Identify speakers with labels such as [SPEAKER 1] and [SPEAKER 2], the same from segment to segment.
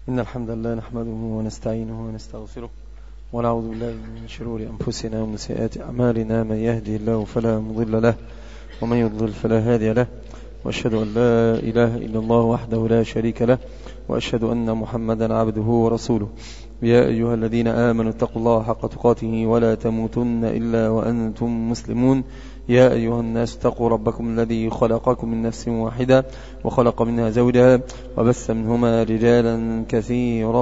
[SPEAKER 1] إن الحمد لله نحمده ونستعينه ونستغفره ونعوذ بالله من شرور أنفسنا ومن سيئات أعمالنا. من يهده الله فلا مضل له ومن يضلل فلا هادي له، وأشهد أن لا إله إلا الله وحده لا شريك له، وأشهد أن محمدا عبده ورسوله. يا أيها الذين آمنوا اتقوا الله حق تقاته ولا تموتن إلا وأنتم مسلمون. يا أيها الناس اتقوا ربكم الذي خلقكم من نفس واحدة وخلق منها زوجها وبث منهما رجالا كثيرا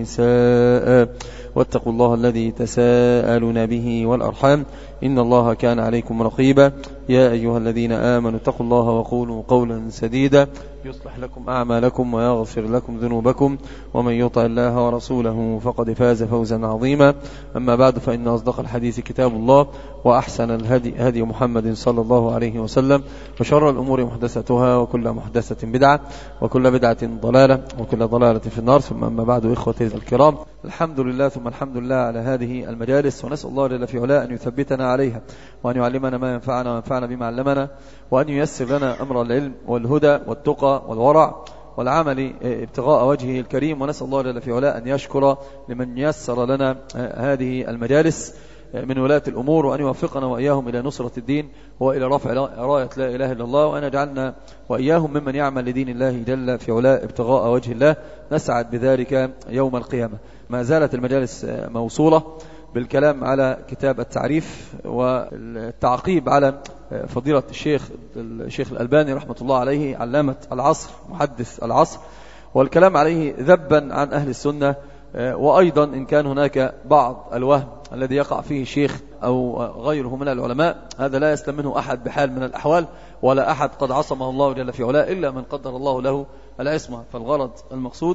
[SPEAKER 1] ونساء، واتقوا الله الذي تساءلون به والأرحام إن الله كان عليكم رقيبا. يا أيها الذين آمنوا اتقوا الله وقولوا قولا سديدا يصلح لكم أعمالكم ويغفر لكم ذنوبكم، ومن يطع الله ورسوله فقد فاز فوزا عظيما. أما بعد، فإن أصدق الحديث كتاب الله، وأحسن الهدي هدي محمد صلى الله عليه وسلم، وشر الأمور محدثتها، وكل محدثة بدعة، وكل بدعة ضلالة، وكل ضلالة في النار. ثم أما بعد، إخوتي الكرام، الحمد لله ثم الحمد لله على هذه المجالس، ونسأل الله جل في علاه أن يثبتنا عليها، وأن يعلمنا ما ينفعنا وينفعنا بما علمنا، وأن ييسر لنا أمر العلم والهدى والتقى والورع والعمل ابتغاء وجهه الكريم. ونسأل الله جل في علاه أن يشكر لمن يسر لنا هذه المجالس من ولاة الأمور، وأن يوفقنا وإياهم إلى نصرة الدين وإلى رفع راية لا إله إلا الله، وأن يجعلنا وإياهم ممن يعمل لدين الله جل في علاه ابتغاء وجه الله، نسعد بذلك يوم القيامة. ما زالت المجالس موصولة بالكلام على كتاب التعريف والتعقيب على فضيلة الشيخ الألباني رحمة الله عليه، علامة العصر، محدث العصر، والكلام عليه ذبا عن أهل السنة. وأيضا إن كان هناك بعض الوهم الذي يقع فيه الشيخ أو غيره من العلماء، هذا لا يسلم منه أحد بحال من الأحوال، ولا أحد قد عصمه الله جل في علاه إلا من قدر الله له العصمة. فالغرض المقصود،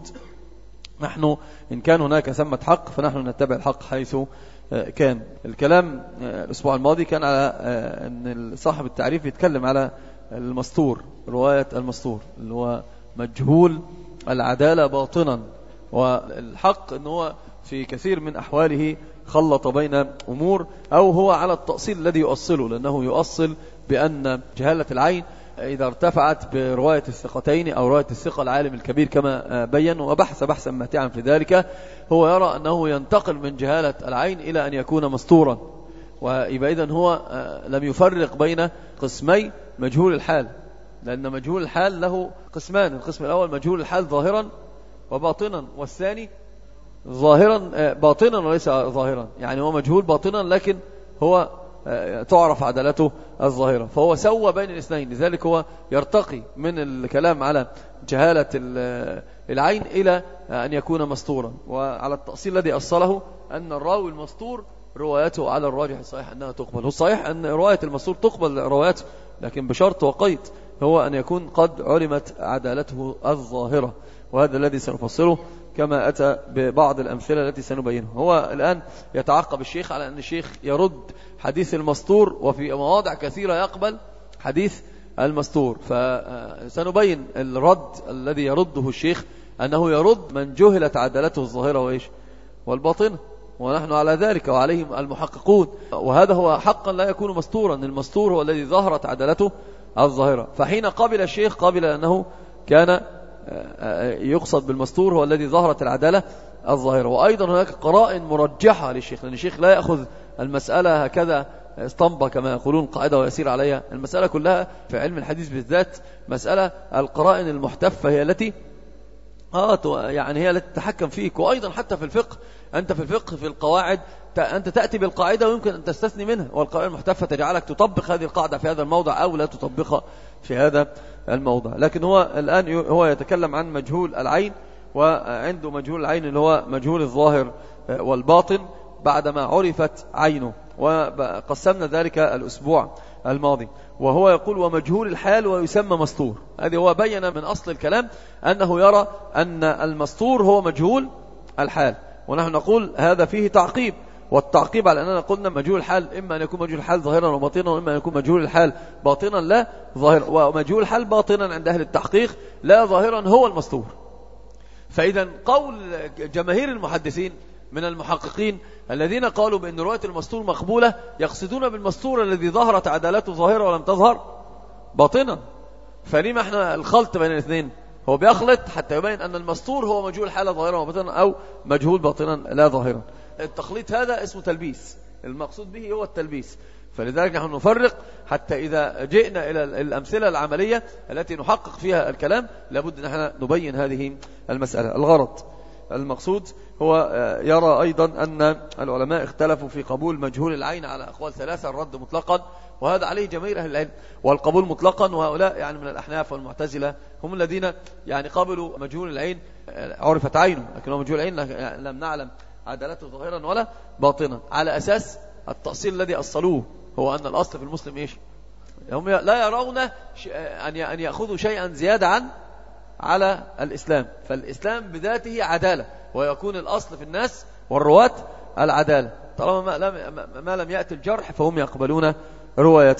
[SPEAKER 1] نحن إن كان هناك ثمة حق فنحن نتبع الحق حيث كان. الكلام الأسبوع الماضي كان على أن صاحب التعريف يتكلم على المستور، رواية المستور اللي هو مجهول العدالة باطنا، والحق أنه في كثير من أحواله خلط بين أمور، أو هو على التأصيل الذي يؤصله، لأنه يؤصل بأن جهالة العين إذا ارتفعت برواية الثقتين أو رواية الثقة العالم الكبير كما بين وبحث بحثا ماتعا في ذلك، هو يرى أنه ينتقل من جهالة العين إلى أن يكون مستورا. ويبقى إذن هو لم يفرق بين قسمي مجهول الحال، لأن مجهول الحال له قسمان: القسم الأول مجهول الحال ظاهرا وباطنا، والثاني ظاهرا باطنا وليس ظاهرا، يعني هو مجهول باطنا لكن هو تعرف عدالته الظاهرة، فهو سوى بين الاثنين. لذلك هو يرتقي من الكلام على جهالة العين إلى أن يكون مستورا. وعلى التأصيل الذي أصله أن الراوي المستور روايته على الراجح الصحيح أنها تقبل. هو صحيح أن رواية المستور تقبل روايته، لكن بشرط وقيد، هو أن يكون قد علمت عدالته الظاهرة، وهذا الذي سنفصله كما أتى ببعض الأمثلة التي سنبينها. هو الآن يتعقب الشيخ على أن الشيخ يرد حديث المستور، وفي مواضع كثيرة يقبل حديث المستور، فسنبين الرد الذي يرده الشيخ، أنه يرد من جهلت عدالته الظاهرة وإيش والباطنة، ونحن على ذلك وعليهم المحققون. وهذا هو حقا لا يكون مستورا، المستور هو الذي ظهرت عدالته الظاهرة. فحين قبل الشيخ قبل أنه كان يقصد بالمستور هو الذي ظهرت العدالة الظاهرة. وأيضا هناك قرائن مرجحة للشيخ، لأن الشيخ لا يأخذ المسألة هكذا اسطمبة كما يقولون قاعدة ويسير عليها. المسألة كلها في علم الحديث بالذات مسألة القرائن المحتفة هي التي يعني هي التي تتحكم فيك. وأيضا حتى في الفقه، أنت في الفقه في القواعد أنت تأتي بالقاعدة ويمكن أن تستثني منها، والقرائن المحتفة تجعلك تطبق هذه القاعدة في هذا الموضع أو لا تطبقها في هذا الموضع. لكن هو الآن هو يتكلم عن مجهول العين، وعنده مجهول العين اللي هو مجهول الظاهر والباطن بعدما عرفت عينه، وقسمنا ذلك الأسبوع الماضي. وهو يقول ومجهول الحال ويسمى مستور. هذه هو بين من أصل الكلام أنه يرى أن المستور هو مجهول الحال، ونحن نقول هذا فيه تعقيب، والتعقيب على أننا قلنا مجهول الحال إما أن يكون مجهول الحال ظاهرا وباطنا، وإما أن يكون مجهول الحال باطنا لا ظاهرا، ومجهول الحال باطنا عند أهل التحقيق لا ظاهرا هو المستور. فإذا قول جماهير المحدثين من المحققين الذين قالوا بأن رواية المستور مقبولة يقصدون بالمستور الذي ظهرت عدالته ظاهرة ولم تظهر باطنا. فلما احنا الخلط بين الاثنين؟
[SPEAKER 2] هو بيخلط حتى يبين أن المستور هو مجهول حالة ظاهرا وباطنا أو مجهول باطنا لا ظاهرا. التخليط هذا اسمه تلبيس، المقصود به هو التلبيس. فلذلك نحن نفرق حتى إذا جئنا إلى الأمثلة العملية التي نحقق فيها الكلام لابد أن احنا نبين هذه المسألة. الغرض المقصود هو يرى أيضا أن العلماء اختلفوا في قبول مجهول العين على أقوال ثلاثة: الرد مطلقا، وهذا عليه جماهير أهل العلم، والقبول مطلقا، وهؤلاء يعني من الأحناف والمعتزلة هم الذين يعني قبلوا مجهول العين عرفت عينه، لكنه مجهول العين لم نعلم عدالته ظاهرا ولا باطنا، على أساس التأصيل الذي أصلوه هو أن الأصل في المسلم إيش؟ هم لا يرون أن يأخذوا شيئا زيادة على الإسلام، فالإسلام بذاته عدالة، ويكون الأصل في الناس والرواة العدالة، طالما ما لم يأتي الجرح فهم يقبلون روايته.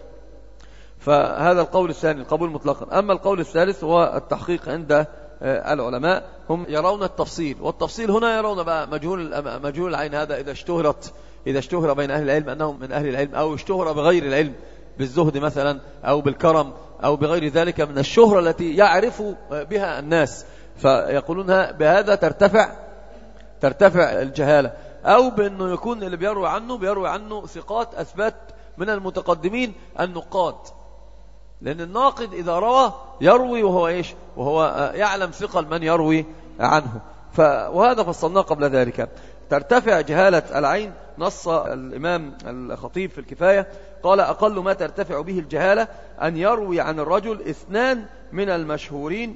[SPEAKER 2] فهذا القول الثاني، القبول مطلقا. أما القول الثالث هو التحقيق عند العلماء، هم يرون التفصيل، والتفصيل هنا يرون بقى مجهول العين هذا إذا اشتهر بين أهل العلم أنهم من أهل العلم، أو اشتهر بغير العلم بالزهد مثلا أو بالكرم أو بغير ذلك من الشهرة التي يعرف بها الناس، فيقولون بهذا ترتفع الجهالة، أو بأنه يكون اللي بيروي عنه ثقات أثبات من المتقدمين النقاد، لأن الناقد إذا روى يروي وهو إيش؟ وهو يعلم ثقل من يروي عنه. وهذا فصلناه قبل ذلك. ترتفع جهالة العين، نص الإمام الخطيب في الكفاية قال: أقل ما ترتفع به الجهالة أن يروي عن الرجل اثنان من المشهورين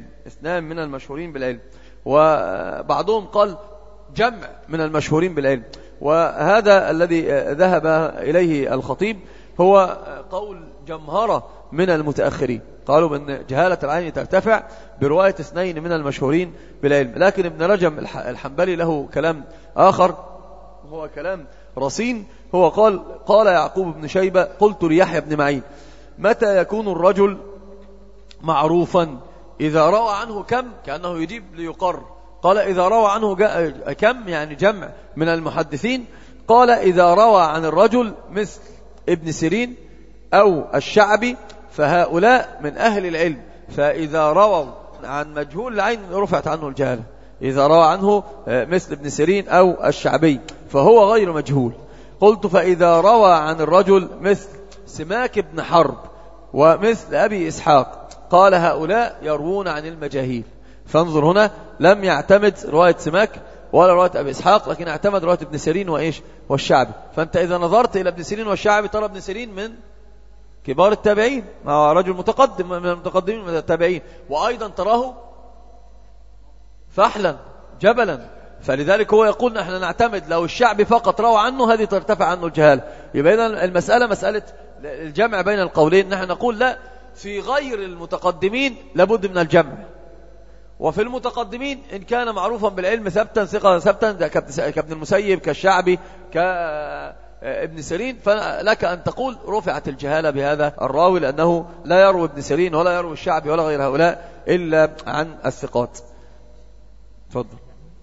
[SPEAKER 2] بالعلم، وبعضهم قال جمع من المشهورين بالعلم. وهذا الذي ذهب إليه الخطيب هو قول جمهرة من المتأخرين، قالوا بأن جهالة العين ترتفع برواية اثنين من المشهورين بالعلم. لكن ابن رجب الحنبلي له كلام آخر، هو كلام رصين. هو قال يعقوب بن شيبة: قلت ليحيى بن معين: متى يكون الرجل معروفا؟ إذا روى عنه كم، كأنه يجيب ليقر. قال: إذا روى عنه كم، يعني جمع من المحدثين. قال: إذا روى عن الرجل مثل ابن سيرين أو الشعبي فهؤلاء من أهل العلم، فإذا رووا عن مجهول العين رفعت عنه الجهالة. إذا روى عنه مثل ابن سيرين أو الشعبي فهو غير مجهول. قلت: فإذا روى عن الرجل مثل سماك بن حرب ومثل أبي إسحاق، قال: هؤلاء يروون عن المجاهيل. فانظر هنا، لم يعتمد رواية سماك ولا رواية أبي إسحاق، لكن اعتمد رواية ابن سيرين وإيش والشعبي. فأنت إذا نظرت إلى ابن سيرين والشعبي ترى ابن سيرين من كبار التابعين، مع رجل متقدم من المتقدمين من التابعين، وأيضا تراه فحلا جبلا. فلذلك هو يقول: نحن نعتمد لو الشعبي فقط روى عنه هذه ترتفع عنه الجهالة. يبقى إذن المسألة مسألة الجمع بين القولين. نحن نقول لا، في غير المتقدمين لابد من الجمع، وفي المتقدمين إن كان معروفا بالعلم ثبتا ثقة ثبتا كابن المسيب كالشعبي كابن سيرين، فلك أن تقول رفعت الجهالة بهذا الراوي، لأنه لا يروي ابن سيرين ولا يروي الشعبي ولا غير هؤلاء إلا عن الثقات. تفضل.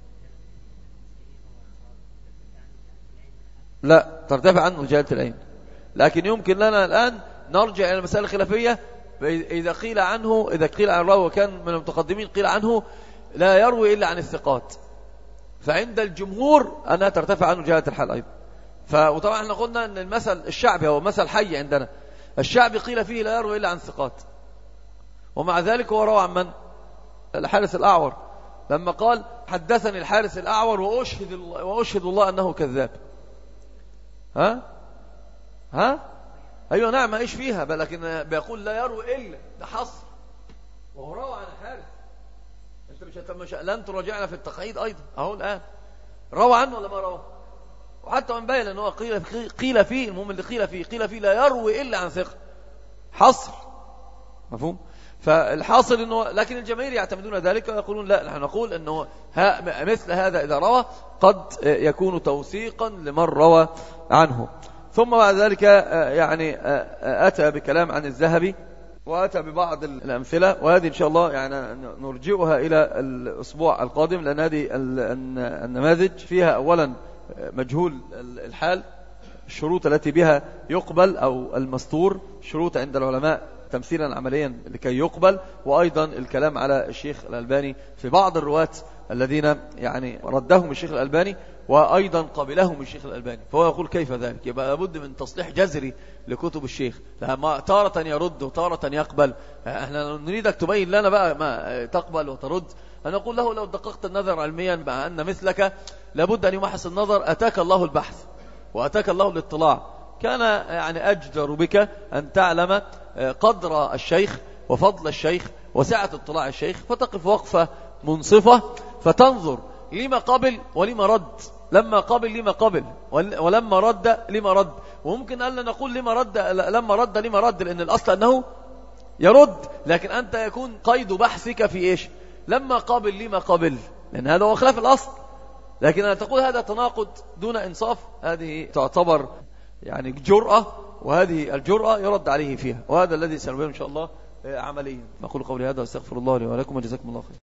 [SPEAKER 2] لا ترتفع عنه جهالة العين، لكن يمكن لنا الآن نرجع إلى المسألة الخلافية. إذا قيل عن الراوي وكان من المتقدمين قيل عنه لا يروي إلا عن الثقات، فعند الجمهور أنها ترتفع عنه جهالة الحال أيضا. وطبعا احنا قلنا أن المثل الشعبي هو مثل حي عندنا. الشعبي قيل فيه لا يروي إلا عن الثقات، ومع ذلك هو روى عن من؟ الحارث الأعور، لما قال: حدثني الحارث الأعور وأشهد الله أنه كذاب. أيوة نعم، ايش فيها، لكن بيقول لا يروي إلا، ده حصر، وهو روى عن الحارث. انت مش لن تراجعنا في التقعيد أيضا أهو الآن، روى عنه ولا ما روى؟ وحتى من بين أنه قيل فيه، المهم اللي قيل فيه لا يروي إلا عن ثقة، حصر، مفهوم؟ فالحاصل أنه، لكن الجماهير يعتمدون ذلك ويقولون لا، نحن نقول أنه مثل هذا إذا روى قد يكون توثيقا لمن روى عنه. ثم بعد ذلك يعني أتى بكلام عن الذهبي، وأتى ببعض الأمثلة، وهذه إن شاء الله يعني نرجئها إلى الأسبوع القادم، لأن هذه النماذج فيها أولا مجهول الحال، الشروط التي بها يقبل أو المستور، شروط عند العلماء تمثيلا عمليا لكي يقبل، وأيضا الكلام على الشيخ الألباني في بعض الرواة الذين يعني ردهم الشيخ الألباني وأيضا قبلهم الشيخ الألباني. فهو يقول كيف ذلك؟ يبقى لابد من تصليح جذري لكتب الشيخ، لما تارة يرد وتارة يقبل. احنا نريدك تبين لنا بقى ما تقبل وترد. أنا أقول له لو دققت النظر علميا مع أن مثلك لابد أن يمحص النظر، أتاك الله البحث وأتاك الله الاطلاع، كان يعني أجدر بك أن تعلم قدر الشيخ وفضل الشيخ وسعة اطلاع الشيخ، فتقف وقفة منصفة فتنظر لما قبل ولما رد، لما قبل لما قبل، ولما رد لما رد. وممكن ألا نقول لما رد لما رد، لأن الأصل أنه يرد، لكن أنت يكون قيد بحثك في إيش؟ لما قبل لما قبل، لأن هذا هو خلاف الأصل. لكن أن تقول هذا تناقض دون إنصاف، هذه تعتبر يعني جرأة، وهذه الجرأة يرد عليه فيها، وهذا الذي سنبين إن شاء الله عمليا. أقول قولي هذا واستغفر الله لي ولكم وجزاكم الله خير.